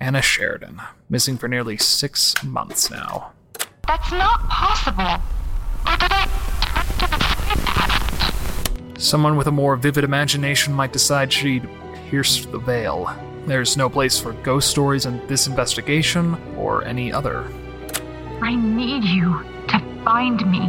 Anna Sheridan, missing for nearly 6 months now. That's not possible. Or did I Someone with a more vivid imagination might decide she'd pierced the veil. There's no place for ghost stories in this investigation or any other. I need you to find me.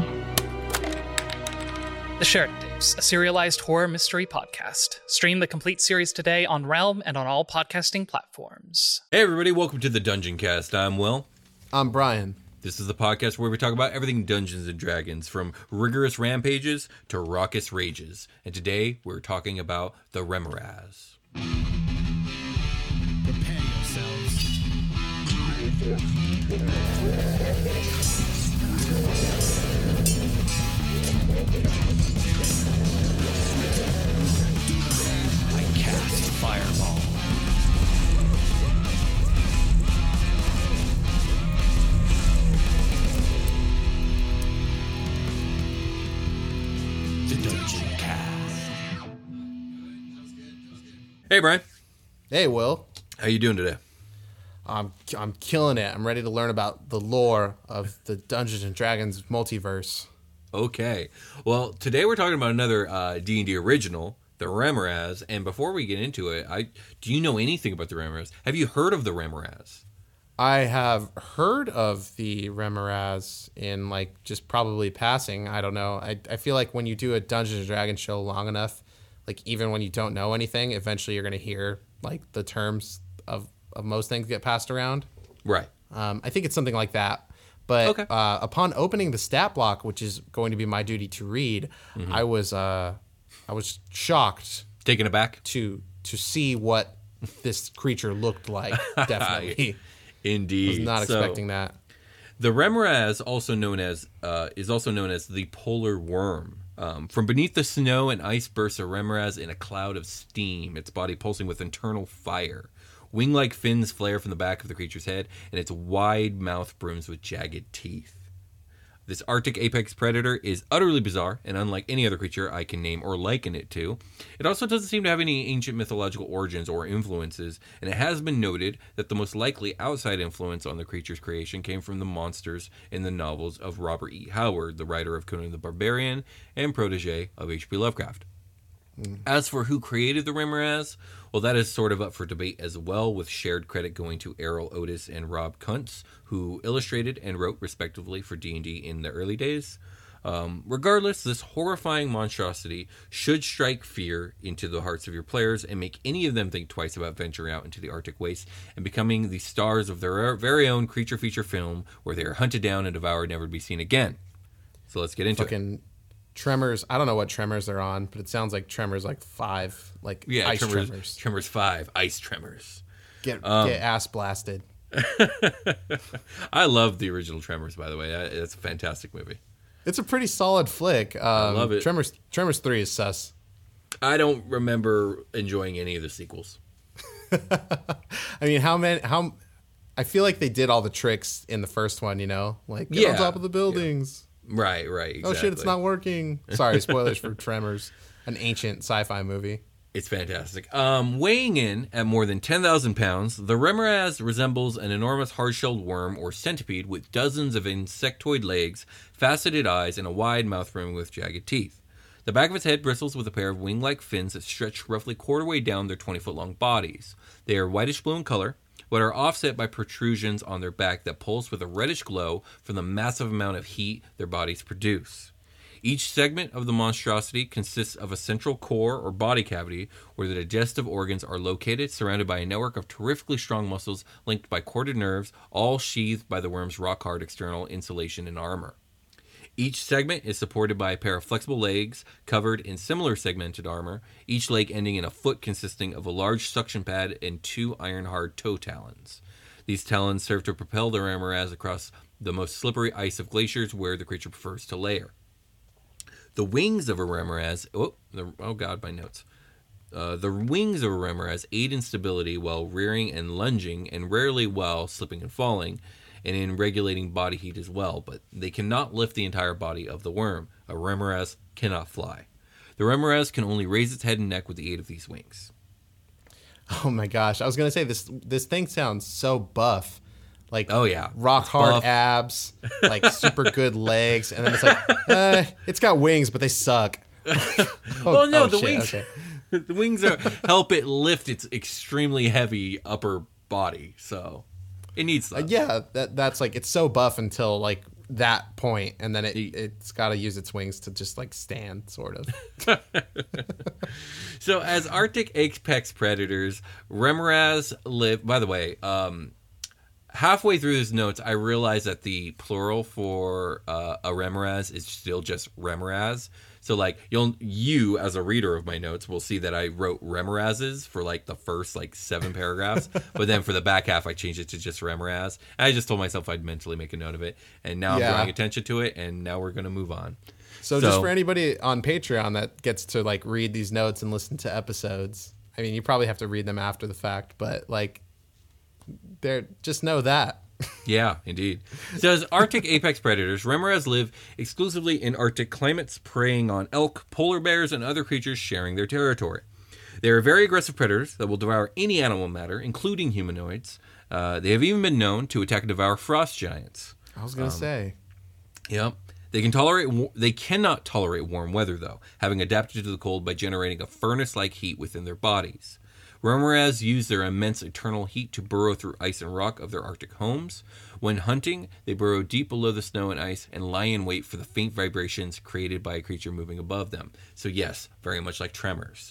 The Sheridan Tapes, a serialized horror mystery podcast. Stream the complete series today on Realm and on all podcasting platforms. Hey everybody, welcome to the Dungeon Cast. I'm Will. I'm Brian. This is the podcast where we talk about everything Dungeons & Dragons, from rigorous rampages to raucous rages. And today, we're talking about the Remorhaz. Prepare yourselves. I cast Fireball. The Dungeon Cast. Hey Brian, Hey, Will. how you doing today? I'm killing it. I'm ready to learn about the lore of the Dungeons and Dragons multiverse. Okay, well today we're talking about another D&D original, the Remorhaz. And before we get into it, do you know anything about the Remorhaz? Have you heard of the Remorhaz? I have heard of the Remorhaz in just probably passing. I don't know. I feel like when you do a Dungeons and Dragons show long enough, even when you don't know anything, eventually you're going to hear the terms of most things get passed around. Right. I think it's something like that. But Okay. Upon opening the stat block, which is going to be my duty to read, I was shocked Taken aback? to see what this creature looked like. Definitely, Indeed. was not So, expecting that. The Remorhaz, is also known as the polar worm. From beneath the snow and ice bursts a Remorhaz in a cloud of steam, its body pulsing with internal fire. Wing-like fins flare from the back of the creature's head, and its wide mouth brims with jagged teeth. This Arctic apex predator is utterly bizarre, and unlike any other creature I can name or liken it to. It also doesn't seem to have any ancient mythological origins or influences, and it has been noted that the most likely outside influence on the creature's creation came from the monsters in the novels of Robert E. Howard, the writer of Conan the Barbarian and protege of H.P. Lovecraft. As for who created the Remorhaz, well, that is sort of up for debate as well, with shared credit going to Errol Otis and Rob Kuntz, who illustrated and wrote respectively for D&D in the early days. Regardless, this horrifying monstrosity should strike fear into the hearts of your players and make any of them think twice about venturing out into the Arctic wastes and becoming the stars of their very own creature feature film, where they are hunted down and devoured, never to be seen again. So let's get into it. Tremors. I don't know what Tremors they're on, but it sounds like Tremors 5, ice Tremors. Tremors 5, ice Tremors. Get ass blasted. I love the original Tremors, by the way. It's a fantastic movie. It's a pretty solid flick. I love it. Tremors 3 is sus. I don't remember enjoying any of the sequels. I mean, I feel like they did all the tricks in the first one, get on top of the buildings. Yeah. Right, exactly. Oh shit, it's not working. Sorry, spoilers for Tremors, an ancient sci-fi movie. It's fantastic. Weighing in at more than 10,000 pounds, the Remorhaz resembles an enormous hard-shelled worm or centipede with dozens of insectoid legs, faceted eyes, and a wide mouth brimming with jagged teeth. The back of its head bristles with a pair of wing-like fins that stretch roughly quarter-way down their 20-foot-long bodies. They are whitish-blue in color, but are offset by protrusions on their back that pulse with a reddish glow from the massive amount of heat their bodies produce. Each segment of the monstrosity consists of a central core or body cavity where the digestive organs are located, surrounded by a network of terrifically strong muscles linked by corded nerves, all sheathed by the worm's rock-hard external insulation and armor. Each segment is supported by a pair of flexible legs covered in similar segmented armor, each leg ending in a foot consisting of a large suction pad and 2 iron-hard toe talons. These talons serve to propel the Remorhaz across the most slippery ice of glaciers where the creature prefers to lair. The wings of a Remorhaz... Oh god, my notes. The wings of a Remorhaz aid in stability while rearing and lunging, and rarely while slipping and falling, and in regulating body heat as well, but they cannot lift the entire body of the worm. A Remorhaz cannot fly. The Remorhaz can only raise its head and neck with the aid of these wings. Oh my gosh, I was gonna say this thing sounds so buff, like Oh, yeah. rock It's hard buff. abs, like super good legs, and then it's like it's got wings, but they suck. Well, no, the shit, wings. okay. The wings help it lift its extremely heavy upper body, so it needs that. Yeah, that's like it's so buff until like that point, and then it's got to use its wings to just like stand, sort of. So, as Arctic apex predators, remoras live. By the way, halfway through these notes, I realized that the plural for a remoras is still just remoras. So, like, you as a reader of my notes will see that I wrote remorases for like the first like 7 paragraphs, but then for the back half, I changed it to just remoras. And I just told myself I'd mentally make a note of it, and now I'm drawing attention to it, and now we're gonna move on. So just for anybody on Patreon that gets to like read these notes and listen to episodes, I mean, you probably have to read them after the fact, but like, just know that. Yeah, indeed. So as Arctic apex predators, remoras live exclusively in Arctic climates, preying on elk, polar bears, and other creatures sharing their territory. They are very aggressive predators that will devour any animal matter, including humanoids. They have even been known to attack and devour frost giants. I was gonna say. Yep. They cannot tolerate warm weather, though, having adapted to the cold by generating a furnace-like heat within their bodies. Remoras use their immense eternal heat to burrow through ice and rock of their Arctic homes. When hunting, they burrow deep below the snow and ice and lie in wait for the faint vibrations created by a creature moving above them. So yes, very much like tremors.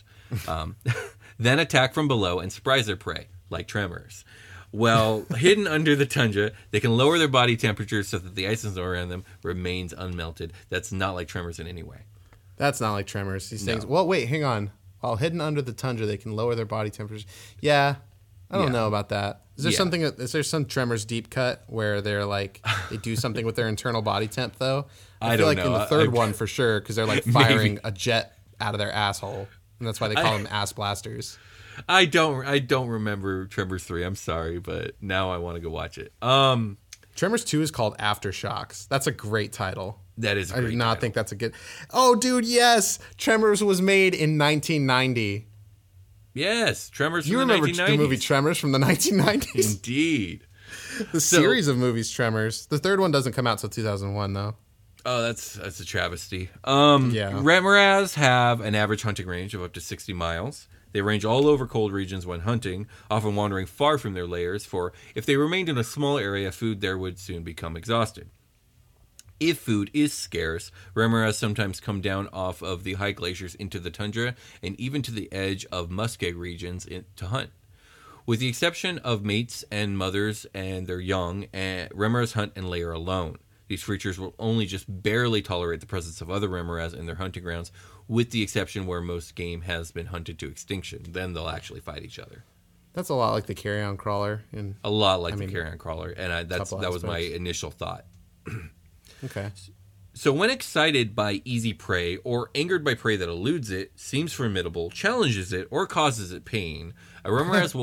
Then attack from below and surprise their prey, like tremors. Well, hidden under the tundra, they can lower their body temperature so that the ice and snow around them remains unmelted. That's not like tremors in any way. That's not like tremors. These things. Well, wait, hang on. While hidden under the tundra, they can lower their body temperature. Yeah, I don't know about that. Is there something? Is there some Tremors deep cut where they're like they do something with their internal body temp though? I feel don't like know. in the third one for sure because they're like firing a jet out of their asshole, and that's why they call them ass blasters. I don't remember Tremors 3. I'm sorry, but now I want to go watch it. Tremors 2 is called Aftershocks. That's a great title. That is a I great do not title. think that's a good. Oh, dude, yes. Tremors was made in 1990. Yes, Tremors You from the remember 1990s. the movie Tremors from the 1990s? Indeed. The series of movies Tremors. The third one doesn't come out till 2001 though. Oh, that's a travesty. Yeah. Remoras have an average hunting range of up to 60 miles. They range all over cold regions when hunting, often wandering far from their lairs, for if they remained in a small area, food there would soon become exhausted. If food is scarce, remoras sometimes come down off of the high glaciers into the tundra and even to the edge of muskeg regions to hunt. With the exception of mates and mothers and their young, remoras hunt and lair alone. These creatures will only just barely tolerate the presence of other remoras in their hunting grounds, with the exception where most game has been hunted to extinction. Then they'll actually fight each other. That's a lot like the carrion crawler. A lot like the carrion crawler, and that couple was my aspects. initial thought. Okay. So when excited by easy prey or angered by prey that eludes it, seems formidable, challenges it, or causes it pain, a remoras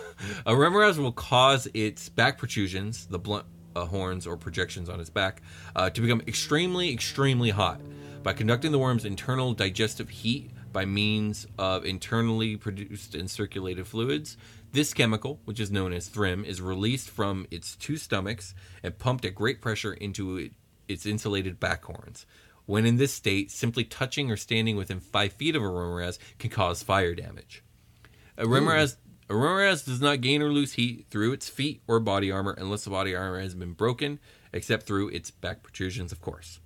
will cause its back protrusions, the blunt horns or projections on its back, to become extremely, extremely hot. By conducting the worm's internal digestive heat by means of internally produced and circulated fluids, this chemical, which is known as thrym, is released from its two stomachs and pumped at great pressure into its insulated back horns. When in this state, simply touching or standing within 5 feet of a remoras can cause fire damage. A remoras does not gain or lose heat through its feet or body armor unless the body armor has been broken, except through its back protrusions, of course.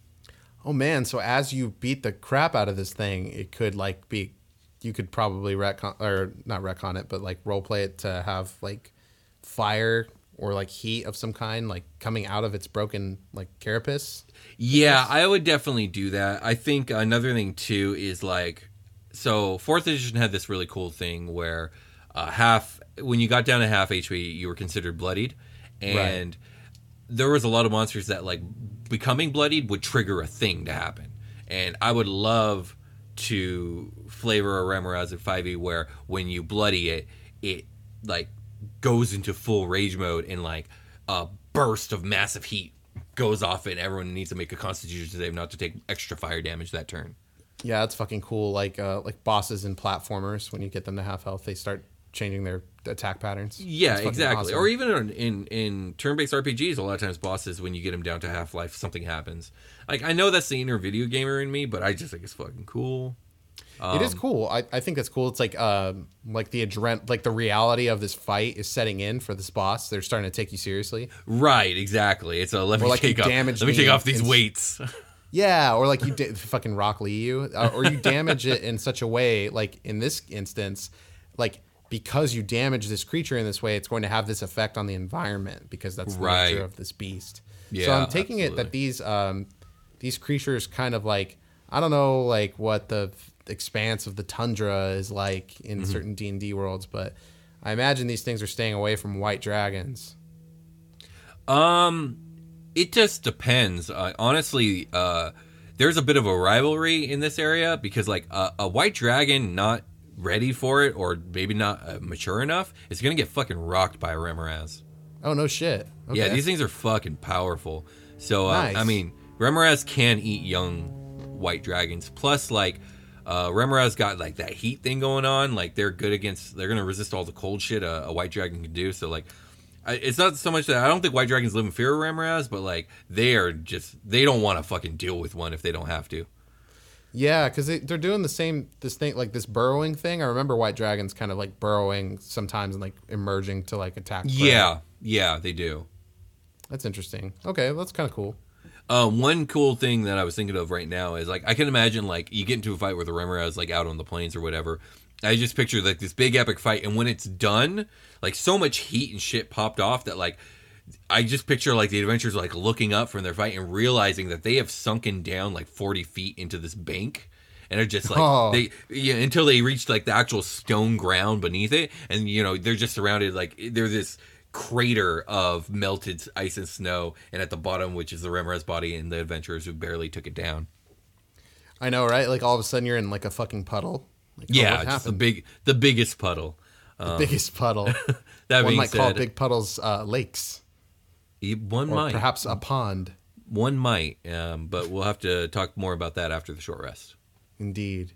Oh man, so as you beat the crap out of this thing, it could like be, you could probably retcon, or not retcon it, but like roleplay it to have like fire or like heat of some kind like coming out of its broken like carapace. Yeah, I would definitely do that. I think another thing too is like, so 4th edition had this really cool thing where when you got down to half HP, you were considered bloodied, and there was a lot of monsters that like becoming bloodied would trigger a thing to happen. And I would love to flavor a remoras at 5e where when you bloody it like goes into full rage mode and like a burst of massive heat goes off it and everyone needs to make a constitution save not to take extra fire damage that turn. Yeah, that's fucking cool. Like bosses in platformers, when you get them to half health, they start changing their attack patterns. Yeah, It's fucking exactly. awesome. Or even in turn-based RPGs, a lot of times bosses, when you get them down to half-life, something happens. Like, I know that's the inner video gamer in me, but I just think it's fucking cool. It is cool. I think that's cool. It's like the like the reality of this fight is setting in for this boss. They're starting to take you seriously. Right, exactly. It's a let me Or like you take damage take me off these in- weights. Yeah, or like you fucking Rock Lee you, or you damage it in such a way, like in this instance, like because you damage this creature in this way, it's going to have this effect on the environment because that's the Right. nature of this beast. So Yeah, I'm taking it that these creatures kind of like, I don't know, like what the expanse of the tundra is like in certain D&D worlds, but I imagine these things are staying away from white dragons. It just depends. Honestly, there's a bit of a rivalry in this area because, like, a white dragon not ready for it or maybe not mature enough is going to get fucking rocked by a Remoraz. Oh, no shit. Okay. Yeah, these things are fucking powerful. So, Nice. I mean, Remoraz can eat young white dragons. Plus, like, Remoraz got, like, that heat thing going on. Like, they're going to resist all the cold shit a white dragon can do. So, like, it's not so much that I don't think white dragons live in fear of Remoraz, but like they don't want to fucking deal with one if they don't have to. Yeah, because they're doing this thing, like this burrowing thing. I remember white dragons kind of like burrowing sometimes and like emerging to like attack. Prey. Yeah, they do. That's interesting. Okay, that's kind of cool. One cool thing that I was thinking of right now is like I can imagine like you get into a fight with a Remoraz like out on the plains or whatever. I just picture like this big epic fight, and when it's done, like so much heat and shit popped off that like I just picture like the adventurers like looking up from their fight and realizing that they have sunken down like 40 feet into this bank, and are just like until they reach like the actual stone ground beneath it, and you know they're just surrounded like they're this crater of melted ice and snow, and at the bottom, which is the Remoraz body and the adventurers who barely took it down. I know, right? Like all of a sudden you're in like a fucking puddle. Like, Yeah, what just happened? the biggest puddle. The biggest puddle. That One being might call said, big puddles lakes, one or might, perhaps a pond. but we'll have to talk more about that after the short rest. Indeed.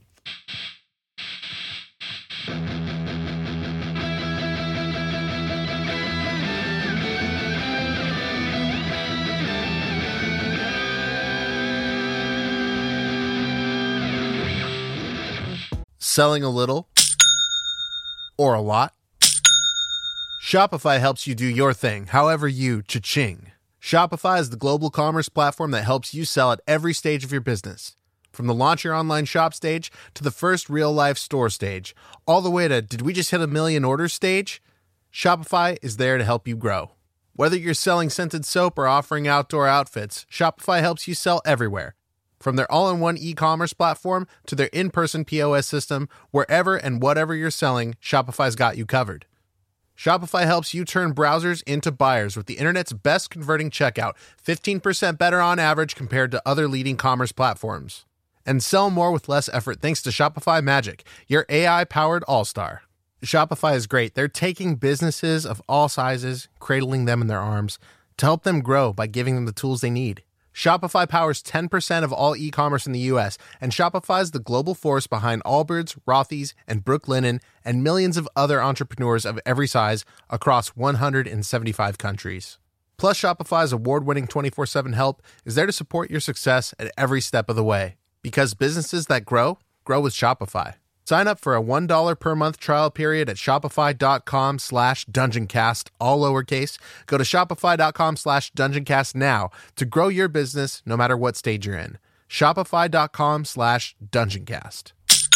Selling a little or a lot? Shopify helps you do your thing, however you cha-ching. Shopify is the global commerce platform that helps you sell at every stage of your business. From the launch your online shop stage to the first real-life store stage, all the way to did we just hit 1 million orders stage? Shopify is there to help you grow. Whether you're selling scented soap or offering outdoor outfits, Shopify helps you sell everywhere. From their all-in-one e-commerce platform to their in-person POS system, wherever and whatever you're selling, Shopify's got you covered. Shopify helps you turn browsers into buyers with the internet's best converting checkout, 15% better on average compared to other leading commerce platforms. And sell more with less effort thanks to Shopify Magic, your AI-powered all-star. Shopify is great. They're taking businesses of all sizes, cradling them in their arms, to help them grow by giving them the tools they need. Shopify powers 10% of all e-commerce in the U.S., and Shopify's the global force behind Allbirds, Rothy's, and Brooklinen, and millions of other entrepreneurs of every size across 175 countries. Plus, Shopify's award-winning 24/7 help is there to support your success at every step of the way. Because businesses that grow, grow with Shopify. Sign up for a $1 per month trial period at shopify.com/dungeoncast, all lowercase. Go to shopify.com/dungeoncast now to grow your business no matter what stage you're in. Shopify.com/dungeoncast.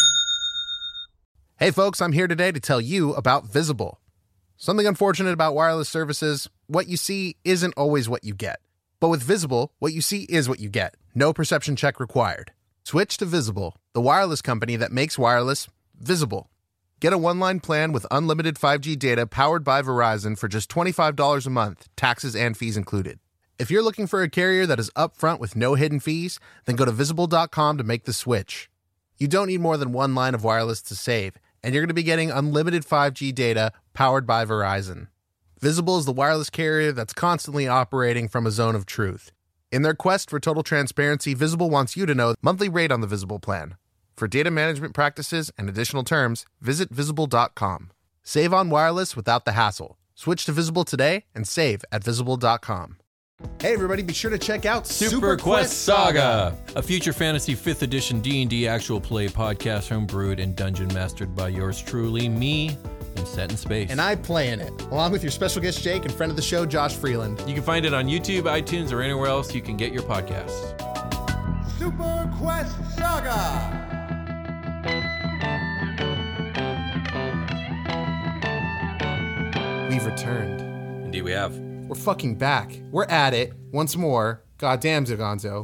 Hey folks, I'm here today to tell you about Visible. Something unfortunate about wireless services, what you see isn't always what you get. But with Visible, what you see is what you get. No perception check required. Switch to Visible, the wireless company that makes wireless visible. Get a one-line plan with unlimited 5G data powered by Verizon for just $25 a month, taxes and fees included. If you're looking for a carrier that is upfront with no hidden fees, then go to Visible.com to make the switch. You don't need more than one line of wireless to save, and you're going to be getting unlimited 5G data powered by Verizon. Visible is the wireless carrier that's constantly operating from a zone of truth. In their quest for total transparency, Visible wants you to know the monthly rate on the Visible plan. For data management practices and additional terms, visit Visible.com. Save on wireless without the hassle. Switch to Visible today and save at Visible.com. Hey everybody, be sure to check out Super Quest Saga, a future fantasy 5th edition D&D actual play podcast homebrewed and dungeon mastered by yours truly, me, and set in space. And I play in it, along with your special guest Jake and friend of the show, Josh Freeland. You can find it on YouTube, iTunes, or anywhere else you can get your podcasts. Super Quest Saga! We've returned. Indeed we have. We're fucking back. We're at it once more. Goddamn, Zagonzo.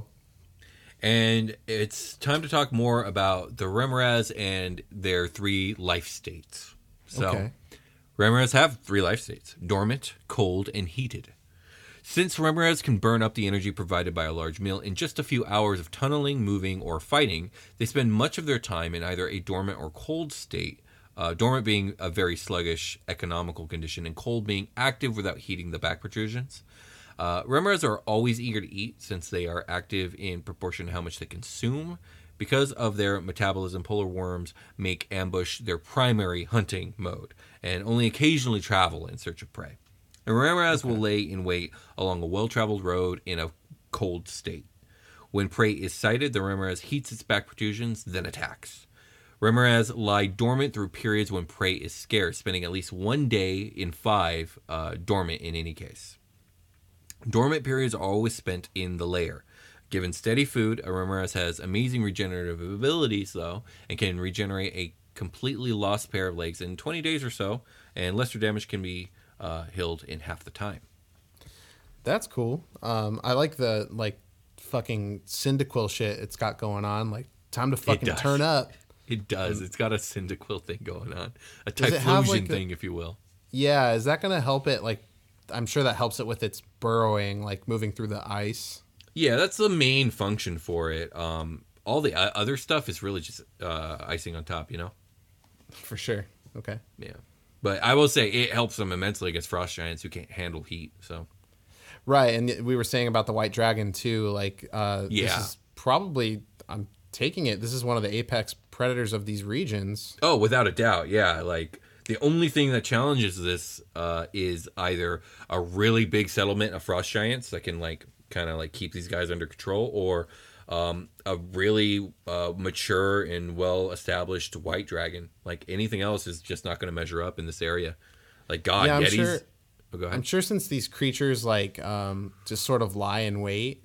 And it's time to talk more about the Remoras and their 3 life states. So, Okay. Remoras have 3 life states: dormant, cold, and heated. Since Remoras can burn up the energy provided by a large meal in just a few hours of tunneling, moving, or fighting, they spend much of their time in either a dormant or cold state, dormant being a very sluggish economical condition, and cold being active without heating the back protrusions. Remoras are always eager to eat since they are active in proportion to how much they consume. Because of their metabolism, polar worms make ambush their primary hunting mode and only occasionally travel in search of prey. And Remoras will lay in wait along a well-traveled road in a cold state. When prey is sighted, the Remoras heats its back protrusions, then attacks. Remoras lie dormant through periods when prey is scarce, spending at least 1 day in 5 dormant in any case. Dormant periods are always spent in the lair. Given steady food, a Remoras has amazing regenerative abilities, though, and can regenerate a completely lost pair of legs in 20 days or so, and lesser damage can be healed in half the time. That's cool. I like the fucking Cyndaquil shit it's got going on. Like, time to fucking turn up. It does. It's got a Cyndaquil thing going on. A Does it have, Typhlosion thing, if you will. Yeah, is that going to help it? Like, I'm sure that helps it with its burrowing, like moving through the ice. Yeah, that's the main function for it. All the other stuff is really just icing on top, you know? For sure. Okay. Yeah. But I will say it helps them immensely against frost giants who can't handle heat, so... Right, and we were saying about the white dragon, too. Like, this is probably... I'm taking it. This is one of the apex predators of these regions. Oh, without a doubt, yeah. Like, the only thing that challenges this is either a really big settlement of frost giants that can, like, kind of, like, keep these guys under control, or a really mature and well-established white dragon. Like, anything else is just not going to measure up in this area. Like, God, yeah, Yetis... Sure, oh, go ahead. I'm sure since these creatures, like, just sort of lie in wait,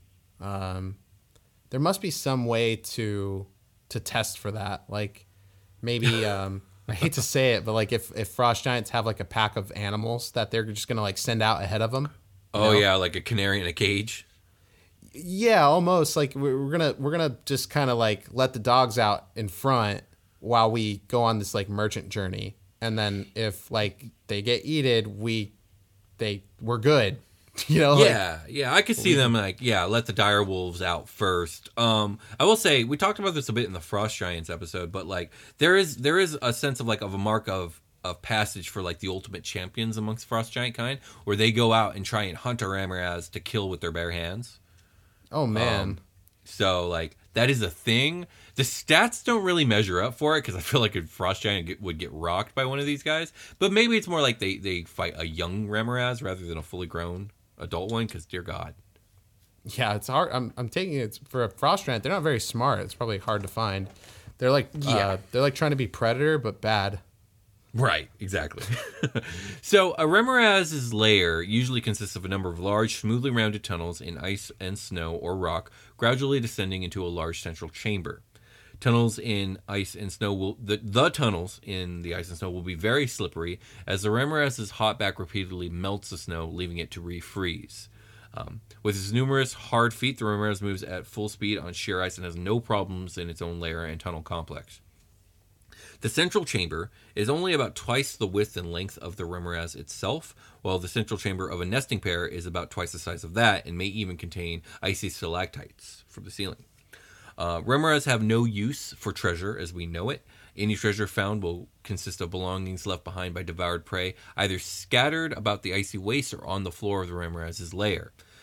there must be some way to test for that. Like, maybe... I hate to say it, but like if frost giants have like a pack of animals that they're just gonna like send out ahead of them. Oh yeah, like a canary in a cage. Yeah, almost. Like we're gonna just kind of like let the dogs out in front while we go on this like merchant journey, and then if like they get eaten, we're good. You know? Yeah. I could see them let the dire wolves out first. I will say we talked about this a bit in the Frost Giants episode, but like there is a sense of like of a mark of passage for like the ultimate champions amongst Frost Giant kind, where they go out and try and hunt a Remoras to kill with their bare hands. Oh man. So like that is a thing. The stats don't really measure up for it because I feel like a Frost Giant would get rocked by one of these guys. But maybe it's more like they fight a young Remoras rather than a fully grown adult one, because dear God. Yeah, it's hard. I'm taking it for a frost giant. They're not very smart. It's probably hard to find. They're like they're like trying to be predator but bad. Right, exactly. So a Remoras' lair usually consists of a number of large, smoothly rounded tunnels in ice and snow or rock, gradually descending into a large central chamber. Tunnels in ice and snow will the tunnels in the ice and snow will be very slippery as the Remoras' hot back repeatedly melts the snow, leaving it to refreeze. With its numerous hard feet, the Remoras moves at full speed on sheer ice and has no problems in its own lair and tunnel complex. The central chamber is only about twice the width and length of the Remoras itself, while the central chamber of a nesting pair is about twice the size of that and may even contain icy stalactites from the ceiling. Remoras have no use for treasure as we know it. Any treasure found will consist of belongings left behind by devoured prey, either scattered about the icy waste or on the floor of the Remoras' lair.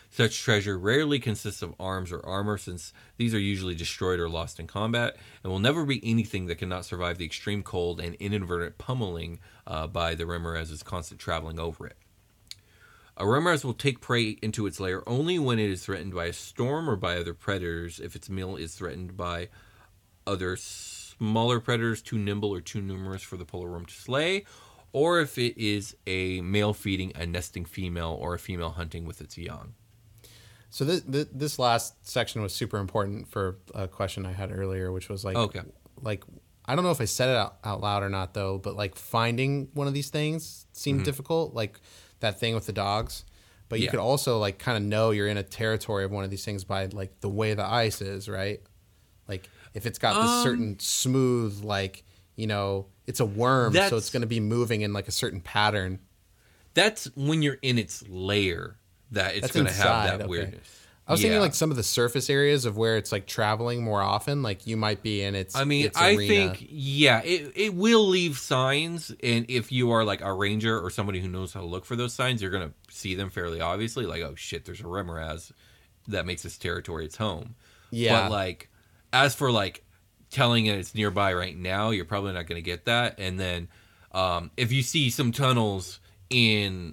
Such treasure rarely consists of arms or armor, since these are usually destroyed or lost in combat, and will never be anything that cannot survive the extreme cold and inadvertent pummeling by the Remoraz's constant traveling over it. A Remoraz will take prey into its lair only when it is threatened by a storm or by other predators. If its meal is threatened by other smaller predators too nimble or too numerous for the polar worm to slay, or if it is a male feeding a nesting female or a female hunting with its young. So this last section was super important for a question I had earlier, which was like, like I don't know if I said it out loud or not though, but like finding one of these things seemed difficult, like that thing with the dogs. But you could also like kind of know you're in a territory of one of these things by like the way the ice is, right? Like if it's got this certain smooth, like, you know, it's a worm, so it's going to be moving in like a certain pattern. That's when you're in its lair that it's going to have that weirdness. I was thinking like some of the surface areas of where it's like traveling more often, like you might be in its arena. Think, it will leave signs. And if you are like a ranger or somebody who knows how to look for those signs, you're going to see them fairly obviously. Like, oh shit, there's a Remoraz that makes this territory its home. Yeah. But like, as for like telling it it's nearby right now, you're probably not going to get that. And then if you see some tunnels in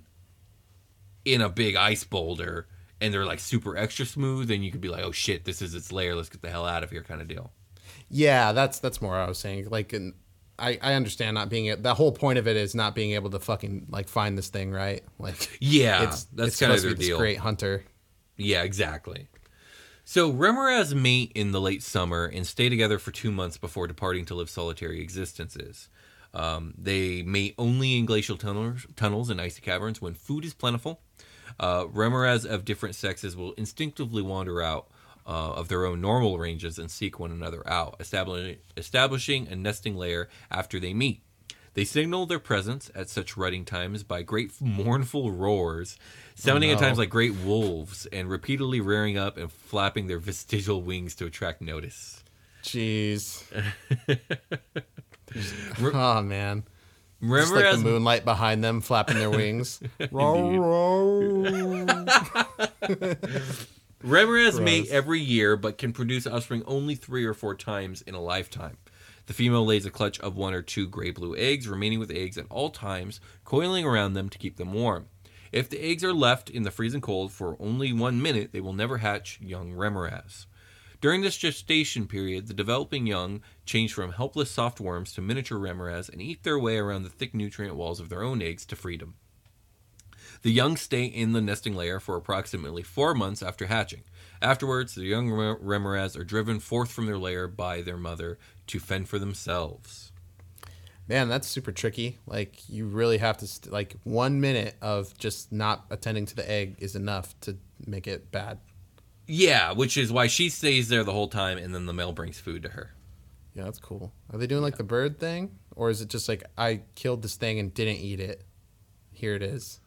a big ice boulder and they're like super extra smooth, then you could be like, oh shit, this is its lair, let's get the hell out of here kind of deal. Yeah, that's more what I was saying. Like, I understand not being the whole point of it is not being able to fucking like find this thing, right? Like, that's kind of their deal. Great hunter. Yeah, exactly. So Remoraz mate in the late summer and stay together for 2 months before departing to live solitary existences. They mate only in glacial tunnels and icy caverns when food is plentiful. Remoraz of different sexes will instinctively wander out of their own normal ranges and seek one another out, establishing a nesting lair after they meet. They signal their presence at such rutting times by great mournful roars, sounding at times like great wolves, and repeatedly rearing up and flapping their vestigial wings to attract notice. Jeez. Oh, man. Just like the moonlight behind them flapping their wings. Remoraz mate every year, but can produce offspring only 3 or 4 times in a lifetime. The female lays a clutch of 1 or 2 gray-blue eggs, remaining with eggs at all times, coiling around them to keep them warm. If the eggs are left in the freezing cold for only 1 minute, they will never hatch young Remoraz. During this gestation period, the developing young change from helpless soft worms to miniature Remoraz and eat their way around the thick nutrient walls of their own eggs to freedom. The young stay in the nesting lair for approximately 4 months after hatching. Afterwards, the young Remoraz are driven forth from their lair by their mother to fend for themselves. Man, that's super tricky. Like, you really have to, 1 minute of just not attending to the egg is enough to make it bad. Yeah, which is why she stays there the whole time, and then the male brings food to her. Yeah, that's cool. Are they doing the bird thing? Or is it just like, I killed this thing and didn't eat it? Here it is.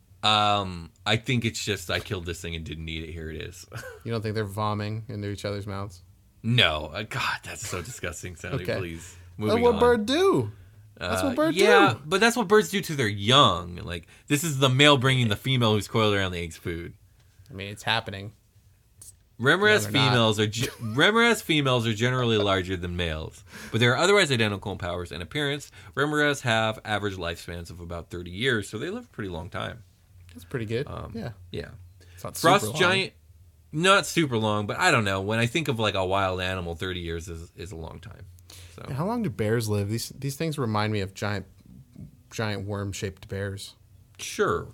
I think it's just, I killed this thing and didn't eat it. Here it is. You don't think they're vomiting into each other's mouths? No. God, that's so disgusting sounding. Okay. Please. That's what birds do. That's what birds do. Yeah, but that's what birds do to their young. Like, this is the male bringing the female who's coiled around the egg's food. I mean, it's happening. Remoraz females are generally larger than males, but they are otherwise identical in powers and appearance. Remoraz have average lifespans of about 30 years, so they live a pretty long time. That's pretty good. Yeah. It's not Frost super giant, not super long, but I don't know. When I think of like a wild animal, 30 years is a long time. So how long do bears live? These things remind me of giant worm-shaped bears. Sure.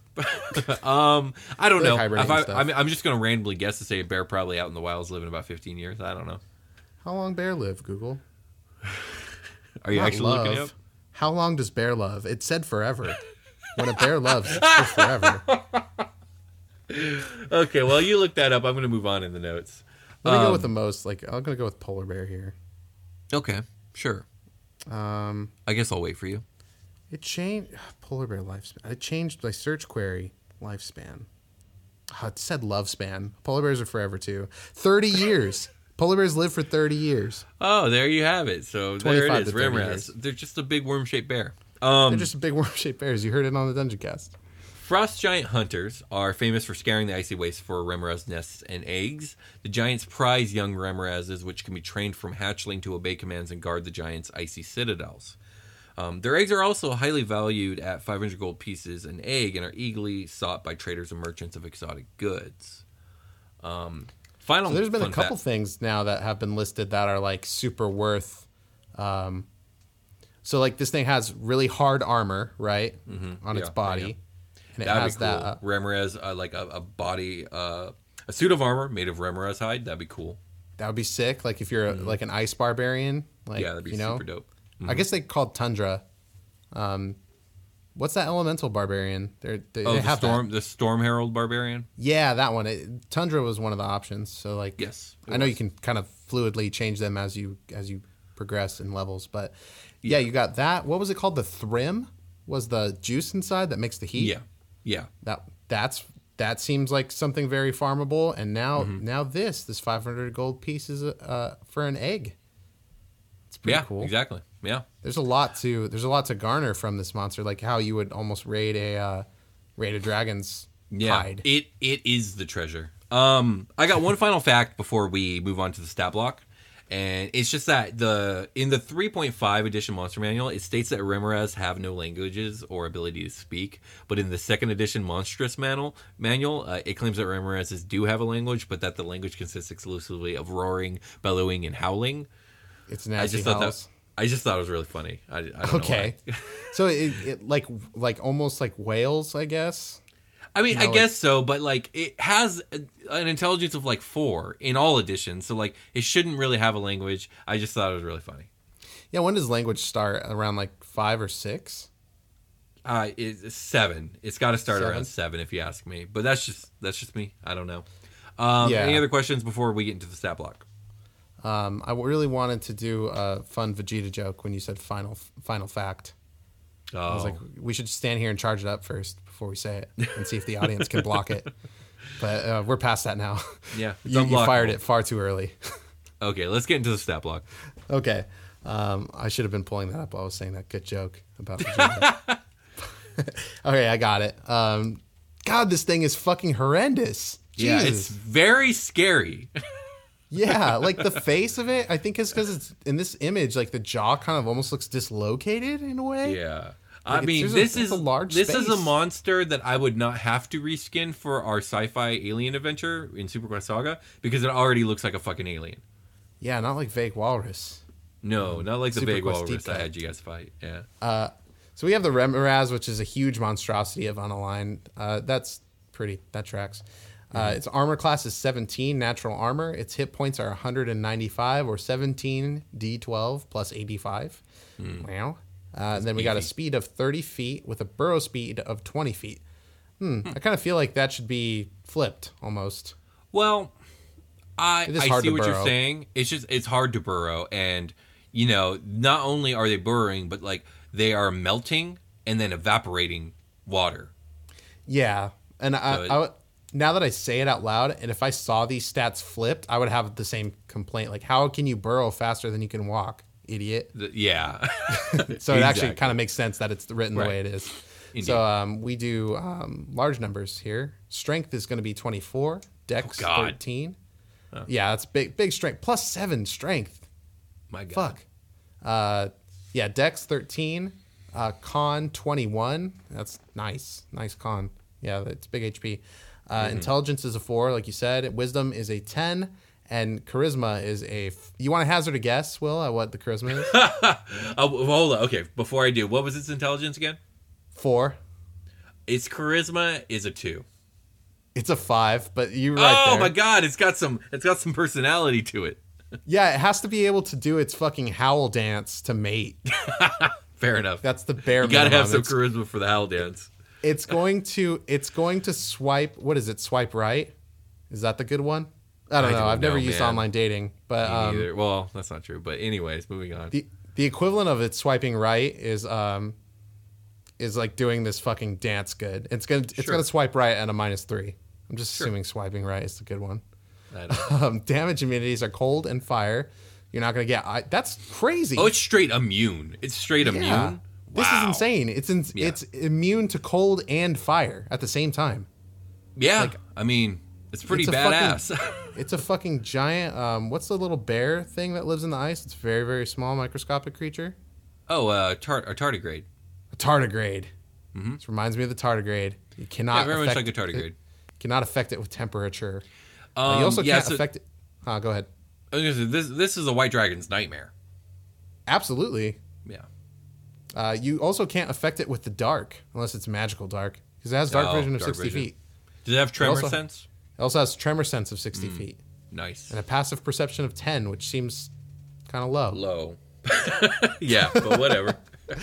I don't know. I'm just going to randomly guess to say a bear probably out in the wild is living about 15 years. I don't know. How long bear live, Google? Are you actually looking up? How long does bear love? It said forever. When a bear loves, it's for forever. Okay, well, you look that up. I'm going to move on in the notes. Let me go with the most. I'm going to go with polar bear here. Okay, sure. I guess I'll wait for you. It changed polar bear lifespan. It changed my search query lifespan. It said love span. Polar bears are forever too. 30 years. Polar bears live for 30 years. Oh, there you have it. So there it is. Remoraz. They're just a big worm-shaped bear. They're just big worm-shaped bears. You heard it on the Dungeon Cast. Frost giant hunters are famous for scouring the icy waste for Remora's nests and eggs. The giants prize young Remorazes, which can be trained from hatchling to obey commands and guard the giants' icy citadels. Their eggs are also highly valued at 500 gold pieces an egg and are eagerly sought by traders and merchants of exotic goods. So there's been a couple things now that have been listed that are like super worth. So like this thing has really hard armor, right, on its body. Yeah. And it That'd has be cool. that. Remoraz, like a body, a suit of armor made of Remoraz hide. That'd be cool. That would be sick. Like if you're like an ice barbarian, like Yeah, that'd be super dope. I guess they called Tundra. What's that elemental barbarian? They have the Storm Herald barbarian. Yeah, that one. Tundra was one of the options. So like, Yes, I know you can kind of fluidly change them as you progress in levels, but yeah, you got that. What was it called? The Thrym was the juice inside that makes the heat. Yeah. That seems like something very farmable. And now this 500 gold pieces for an egg. It's pretty cool. Exactly. Yeah. There's a lot to garner from this monster, like how you would almost raid a dragon's hide. It is the treasure. I got one final fact before we move on to the stat block, and it's just that in the 3.5 edition monster manual, it states that Remoraz have no languages or ability to speak, but in the second edition monstrous manual, it claims that Remorazes do have a language, but that the language consists exclusively of roaring, bellowing, and howling. It's nasty howls. I just thought it was really funny. I don't know why. So it like almost like whales, I guess. I mean, I guess so, but like it has an intelligence of like 4 in all editions, so like it shouldn't really have a language. I just thought it was really funny. Yeah, when does language start? Around like 5 or 6? It's 7. It's got to start around 7 if you ask me. But that's just me. I don't know. Any other questions before we get into the stat block? I really wanted to do a fun Vegeta joke when you said final fact. I was like, we should stand here and charge it up first before we say it and see if the audience can block it. But we're past that now. Yeah, you fired it far too early. Okay, let's get into the stat block. Okay. I should have been pulling that up while I was saying that good joke about Vegeta. Okay, I got it. God, this thing is fucking horrendous. Yeah, Jesus. it's very scary. Yeah, like the face of it, I think is because it's in this image, like the jaw kind of almost looks dislocated in a way. Yeah. Like I mean, this is a large this space. is a monster that I would not have to reskin for our sci-fi alien adventure in Super Quest Saga because it already looks like a fucking alien. Yeah, not like Vague Walrus. No, not like the Super big Quest walrus Deep I Cut. had you guys fight. Yeah. So we have the Remoraz, which is a huge monstrosity of Unaligned. That tracks. Its armor class is 17 natural armor. Its hit points are 195 or 17 D12 plus 85. Wow. Then we got a speed of 30 feet with a burrow speed of 20 feet. I kind of feel like that should be flipped almost. Well, I It is hard see to what you're burrow. saying. It's hard to burrow, and you know, not only are they burrowing, but like they are melting and then evaporating water. Yeah. And So now that I say it out loud, and if I saw these stats flipped, I would have the same complaint. Like, how can you burrow faster than you can walk, idiot? Yeah. So it actually kind of makes sense that it's written the Right. way it is. Indeed. So we do large numbers here. Strength is going to be 24. Dex 13. Yeah, that's big strength. Plus 7 strength. My God. Fuck. Yeah, Dex 13. Con 21. That's nice. Nice con. Yeah, it's big HP. Intelligence is a 4, like you said. Wisdom is a 10. And charisma is you want to hazard a guess, Will, at what the charisma is? Hold on. Okay, before I do, what was its intelligence again? 4. Its charisma is a 2. It's a 5, but you're right there. Oh my God, it's got some personality to it. Yeah, it has to be able to do its fucking howl dance to mate. Fair enough. That's the bare You gotta minimum. have some charisma for the howl dance. It's going to swipe. What is it? Swipe right? Is that the good one? I don't know. I've never used online dating, but Me neither. Well, that's not true. But anyways, moving on. the equivalent of it swiping right is like doing this fucking dance good. It's gonna swipe right at a -3. I'm just assuming swiping right is the good one. I don't know. Damage immunities are cold and fire. You're not gonna get. That's crazy. Oh, it's straight immune. It's straight immune. This is Wow. insane. It's immune to cold and fire at the same time. Yeah, Like, I mean, it's pretty it's a badass. It's a fucking giant. What's the little bear thing that lives in the ice? It's a very, very small microscopic creature. Oh, a tardigrade. A tardigrade. This reminds me of the tardigrade. You cannot Yeah, very much affect like a tardigrade. Cannot affect it with temperature. You also can't affect it. Go ahead. I was gonna say, this is a white dragon's nightmare. Absolutely. Yeah. You also can't affect it with the dark unless it's magical dark because it has dark vision of dark 60 vision. feet. Does it have tremor also- sense? It also has tremor sense of 60 feet Nice. and a passive perception of 10, which seems kind of low. Low. Yeah, but whatever.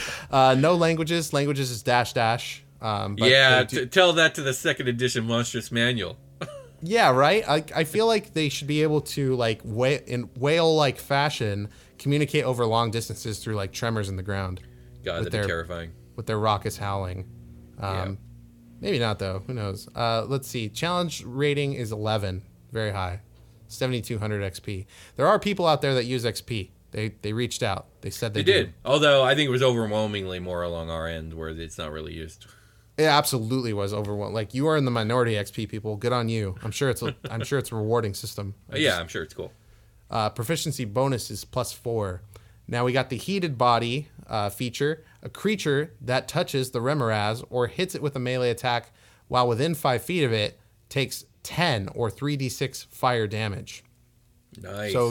No languages. Languages is dash dash. But Yeah, they do- tell that to the second edition Monstrous Manual. yeah, right. I feel like they should be able to like in whale-like fashion communicate over long distances through like tremors in the ground God, With that'd be their- terrifying. with their raucous howling. Yeah. Maybe not though. Who knows? Let's see. Challenge rating is 11, very high, 7,200 XP. There are people out there that use XP. They reached out. They said They do. did. Although I think it was overwhelmingly more along our end where it's not really used. It absolutely was overwhelming. Like you are in the minority XP people. Good on you. I'm sure it's a rewarding system. Yeah, I'm sure it's cool. Proficiency bonus is +4. Now we got the heated body feature. A creature that touches the Remoraz or hits it with a melee attack while within 5 feet of it takes 10 or 3d6 fire damage. Nice. So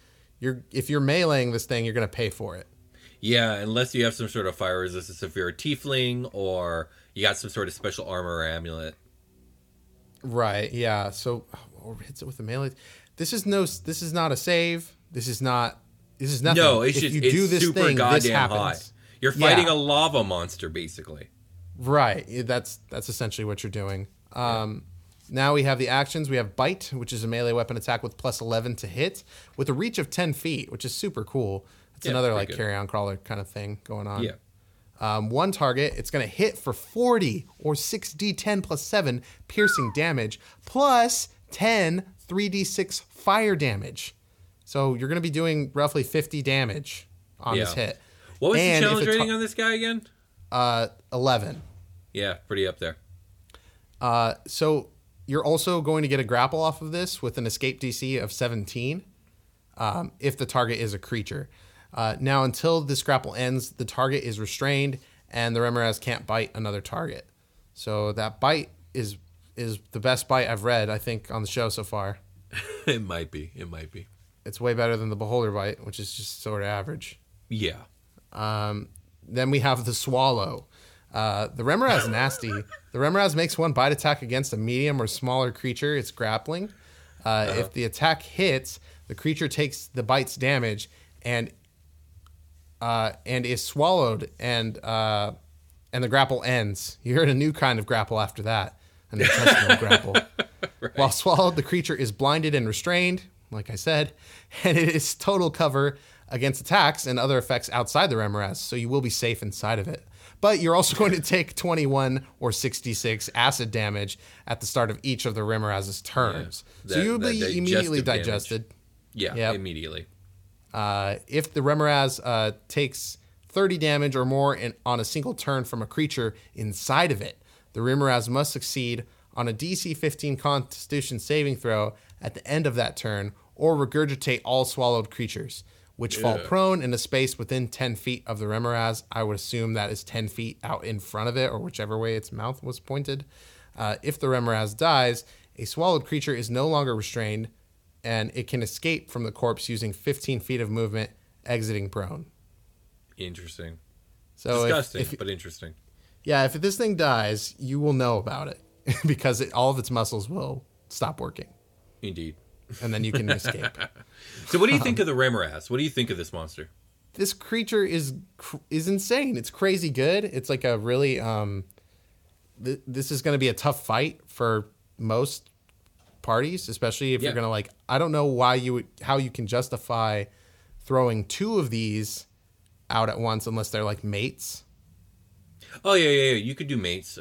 if you're meleeing this thing, you're gonna pay for it. Yeah, unless you have some sort of fire resistance if you're a tiefling or you got some sort of special armor or amulet. Right. Yeah. So or hits it with a melee. This is not a save. This is nothing. No, it's If just you it's do this super thing, this goddamn happens. high. You're fighting Yeah. a lava monster, basically. Right. That's essentially what you're doing. Now we have the actions. We have Bite, which is a melee weapon attack with +11 to hit, with a reach of 10 feet, which is super cool. It's Yeah, another pretty like good. carry-on crawler kind of thing going on. Yeah. One target, it's going to hit for 40 or 6d10 +7 piercing damage, plus 10 3d6 fire damage. So you're going to be doing roughly 50 damage on this Yeah. hit. What was And the if challenge a rating on this guy again? 11. Yeah, pretty up there. So you're also going to get a grapple off of this with an escape DC of 17 if the target is a creature. Now, until this grapple ends, the target is restrained and the Remoraz can't bite another target. So that bite is the best bite I've read, I think, on the show so far. It might be. It might be. It's way better than the Beholder bite, which is just sort of average. Yeah. Then we have the Swallow. The Remoraz nasty. The Remoraz makes one bite attack against a medium or smaller creature it's grappling. If the attack hits, the creature takes the bite's damage and is swallowed, and the grapple ends. You heard a new kind of grapple after that, an intestinal grapple. Right. While swallowed, the creature is blinded and restrained, like I said, and it is total cover against attacks and other effects outside the Remoraz, so you will be safe inside of it. But you're also going to take 21 or 66 acid damage at the start of each of the Remoraz's turns. Yeah. So you'll That be immediately digestive digested. Yeah, Yep. immediately. If the Remoraz takes 30 damage or more on a single turn from a creature inside of it, the Remoraz must succeed on a DC 15 Constitution saving throw at the end of that turn, or regurgitate all swallowed creatures, which fall prone in a space within 10 feet of the Remoraz. I would assume that is 10 feet out in front of it, or whichever way its mouth was pointed. If the Remoraz dies, a swallowed creature is no longer restrained, and it can escape from the corpse using 15 feet of movement, exiting prone. Interesting. So Disgusting, but interesting. if this thing dies, you will know about it because all of its muscles will stop working, Indeed. and then you can escape. So what do you think of the Remoraz? What do you think of this monster? This creature is insane. It's crazy good. It's like a really this is going to be a tough fight for most parties, especially if you're going to I don't know how you can justify throwing 2 of these out at once unless they're like mates. Oh yeah. You could do mates.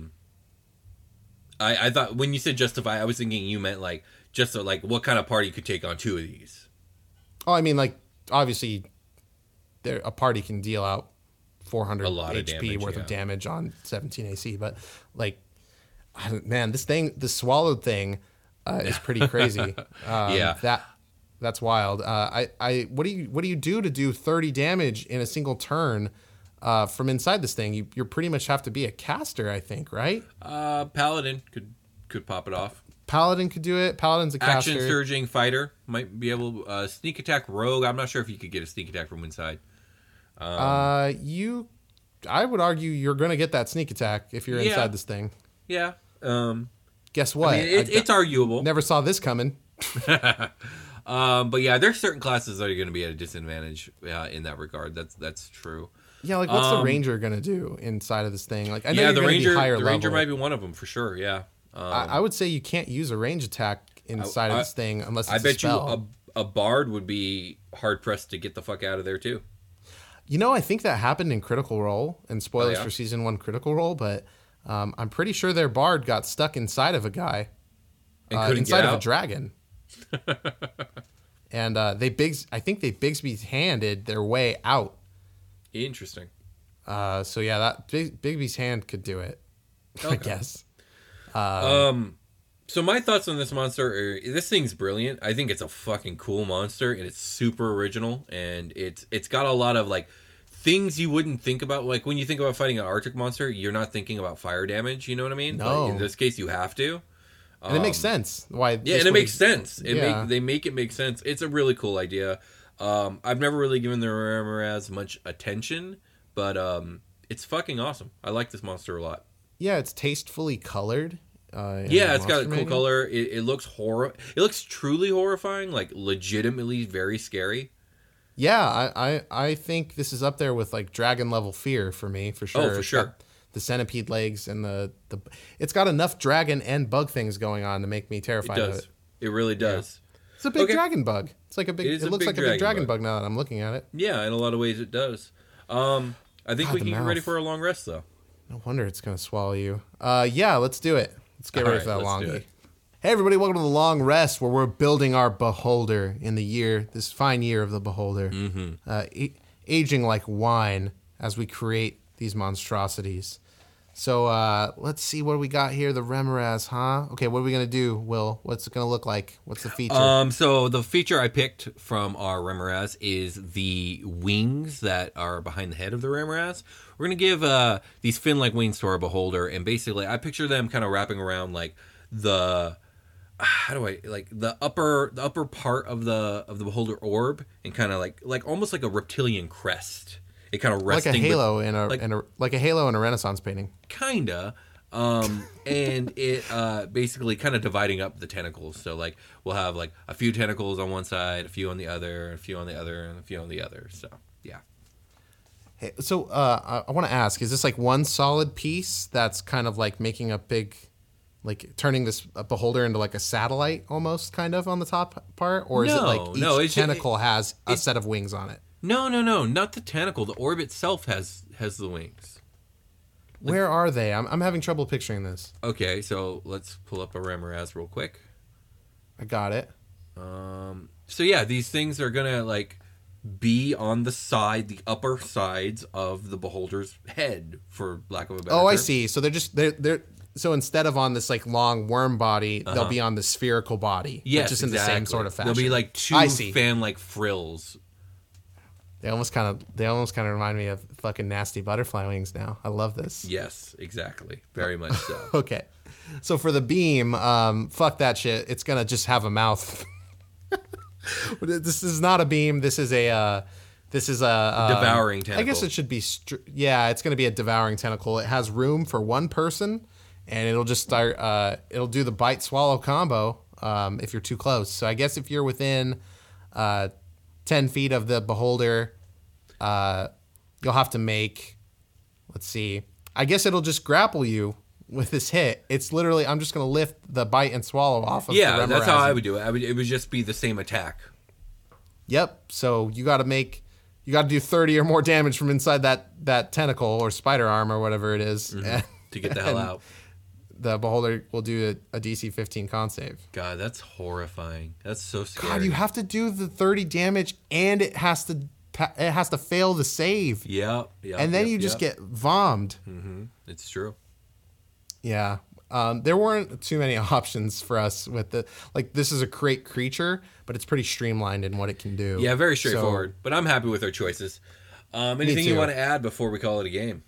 I thought when you said justify, I was thinking you meant just what kind of party could take on 2 of these. Oh, I mean, obviously, a party can deal out 400 A lot of HP damage, worth yeah. of damage on 17 AC. But like, man, the swallowed thing is pretty crazy. Yeah. That's wild. What do you do 30 damage in a single turn from inside this thing? You pretty much have to be a caster, I think, right? Paladin could pop it off. Paladin could do it. Paladin's a caster. Action surging fighter might be able. Sneak attack rogue. I'm not sure if you could get a sneak attack from inside. I would argue you're going to get that sneak attack if you're Yeah. inside this thing. Yeah. Guess what? I mean, it's arguable. Never saw this coming. But yeah, there's certain classes that are going to be at a disadvantage in that regard. That's true. Yeah, like what's the ranger going to do inside of this thing? Like I know Yeah, you're the going to ranger. be higher The level. ranger might be one of them for sure. Yeah. I would say you can't use a range attack inside of this thing unless it's I bet a spell. you a bard would be hard pressed to get the fuck out of there too. You know, I think that happened in Critical Role, and spoilers yeah? for Season 1 Critical Role, but I'm pretty sure their bard got stuck inside of a guy. And couldn't inside get of a out? dragon. And I think they Bigsby's handed their way out. Interesting. So yeah, that Bigby's hand could do it, I Okay. guess. So my thoughts on this monster are, this thing's brilliant. I think it's a fucking cool monster, and it's super original, and it's got a lot of like things you wouldn't think about. Like when you think about fighting an Arctic monster, you're not thinking about fire damage. You know what I mean? No. But in this case, you have to. And it makes sense. Why? Yeah, this and it would- makes sense. Yeah. They make it make sense. It's a really cool idea. I've never really given the Remoraz much attention, but it's fucking awesome. I like this monster a lot. Yeah, it's tastefully colored. Yeah, it's got a Monster cool Manual. color. It looks It looks truly horrifying, like legitimately very scary. Yeah, I think this is up there with like dragon level fear for me, for sure. Oh, for It's sure. got the centipede legs and the it's got enough dragon and bug things going on to make me It terrified of does. it. It really does. It's a big Okay. dragon bug. It's like a big. It is It a looks big like a big dragon dragon bug. bug now that I'm looking at it. Yeah, in a lot of ways it does. I think God, we the can get ready mouth. for a long rest, though. No wonder it's gonna swallow you. Yeah, let's do it. Let's get All ready right, for that let's do longie. it. Hey everybody, welcome to the long rest where we're building our beholder in this fine year of the beholder, aging like wine as we create these monstrosities. So let's see what we got here. The Remoraz, huh? Okay, what are we gonna do, Will? What's it gonna look like? What's the feature? So the feature I picked from our Remoraz is the wings that are behind the head of the Remoraz. We're gonna give these fin-like wings to our beholder, and basically, I picture them kind of wrapping around like the the upper part of the beholder orb, and kind of like almost like a reptilian crest. It kind of like resting a halo like- like a halo in a Renaissance painting. kinda and it basically kind of dividing up the tentacles. So like we'll have like a few tentacles on one side, a few on the other, a few on the other, and a few on the other. So yeah. Hey, so I want to ask: is this like one solid piece that's kind of like making a big, like turning this beholder into like a satellite almost, kind of on the top part, or is it like No, each tentacle has a set of wings on it? No, not the tentacle. The orb itself has the wings. Where are they? I'm having trouble picturing this. Okay, so let's pull up a Remoraz real quick. I got it. So yeah, these things are gonna like be on the upper sides of the beholder's head, for lack of a better Oh, I term. see. So they're so instead of on this like long worm body, they'll be on the spherical body. Yes, just in the same sort of fashion. There'll be like two I see. fan-like frills. They almost kind of remind me of fucking nasty butterfly wings. Now I love this. Yes, exactly. Very much so. Okay, so for the beam, fuck that shit. It's gonna just have a mouth. This is not a beam. This is a Devouring tentacle. I guess it should be. It's gonna be a devouring tentacle. It has room for one person, and it'll just start. It'll do the bite swallow combo if you're too close. So I guess if you're within 10 feet of the beholder, you'll have to make. Let's see. I guess it'll just grapple you with this hit. It's literally, I'm just going to lift the bite and swallow off of the Yeah, that's how Remoraz. I would do it. It would just be the same attack. Yep. So you got to do 30 or more damage from inside that tentacle or spider arm or whatever it is. And To get the hell out. the beholder will do a DC 15 con save. God, that's horrifying. That's so scary. God, you have to do the 30 damage and it has to it has to fail the save. Yep. And then you just get vommed. Mm-hmm. It's true. Yeah. There weren't too many options for us with the, like, this is a create creature, but it's pretty streamlined in what it can do. Yeah, very straightforward. But I'm happy with our choices. Anything you want to add before we call it a game?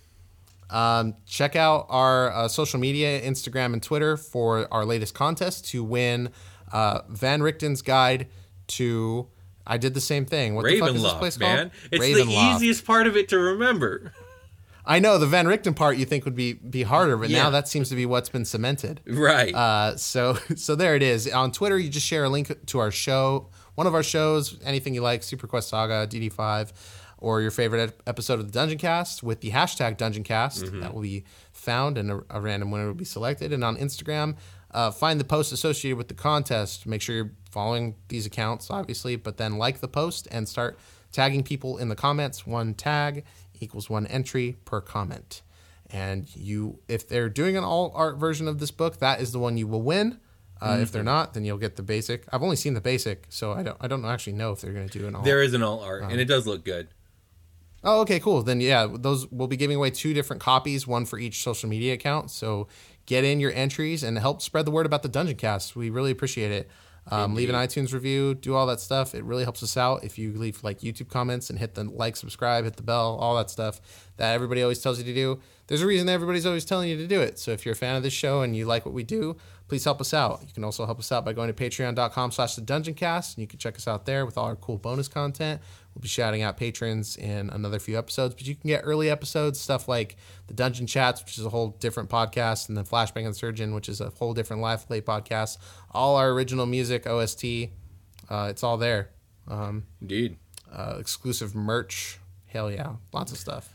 Check out our social media, Instagram and Twitter, for our latest contest to win Van Richten's Guide to... I did the same thing. What the fuck is this place called? Man. It's Ravenloft. the easiest part of it to remember. I know, the Van Richten part you think would be harder, but now that seems to be what's been cemented. Right. So there it is. On Twitter, you just share a link to our show, one of our shows, anything you like, Super Quest Saga, DD5, or your favorite episode of the Dungeon Cast with the hashtag Dungeon Cast. That will be found, and a random winner will be selected. And on Instagram, find the post associated with the contest. Make sure you're following these accounts, obviously, but then like the post and start tagging people in the comments. One tag equals one entry per comment. And if they're doing an all art version of this book, that is the one you will win. If they're not, then you'll get the basic. I've only seen the basic, so I don't actually know if they're going to do an all. There is an all art, and it does look good. Oh, okay, cool. Then yeah, those we'll be giving away 2 different copies, one for each social media account. So get in your entries and help spread the word about the Dungeon Cast. We really appreciate it. Leave an iTunes review, do all that stuff. It really helps us out if you leave like YouTube comments and hit the like, subscribe, hit the bell, all that stuff that everybody always tells you to do. There's a reason everybody's always telling you to do it. So if you're a fan of this show and you like what we do, please help us out. You can also help us out by going to patreon.com/thedungeoncast, and you can check us out there with all our cool bonus content. We'll be shouting out patrons in another few episodes, but you can get early episodes, stuff like the Dungeon Chats, which is a whole different podcast, and then Flashbang and Surgeon, which is a whole different Live Play podcast. All our original music, OST, it's all there. Indeed. Exclusive merch. Hell yeah. Lots of stuff.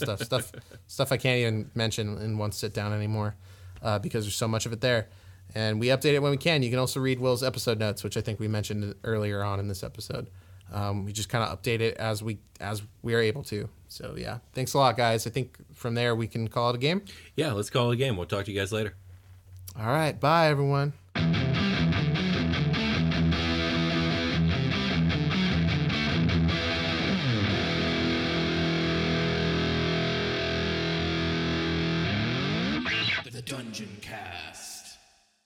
Stuff I can't even mention in one sit down anymore because there's so much of it there. And we update it when we can. You can also read Will's episode notes, which I think we mentioned earlier on in this episode. We just kind of update it as we are able to. So yeah, thanks a lot, guys. I think from there we can call it a game. Yeah, let's call it a game. We'll talk to you guys later. All right, bye everyone. The Dungeon Cast.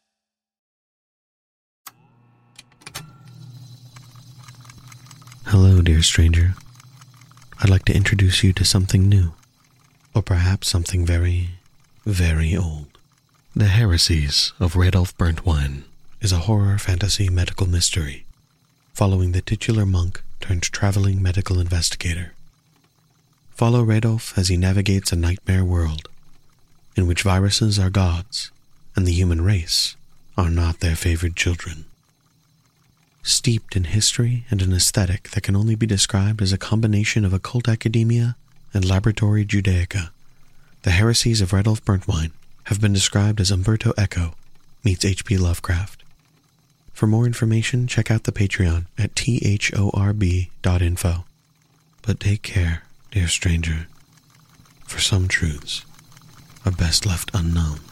Hello, dear stranger. I'd like to introduce you to something new, or perhaps something very, very old. The Heresies of Radolf Burntwine is a horror fantasy medical mystery, following the titular monk turned traveling medical investigator. Follow Radolf as he navigates a nightmare world, in which viruses are gods, and the human race are not their favored children. Steeped in history and an aesthetic that can only be described as a combination of occult academia and laboratory Judaica, the Heresies of Radolf Burntwine have been described as Umberto Eco meets H.P. Lovecraft. For more information, check out the Patreon at thorb.info. But take care, dear stranger, for some truths are best left unknown.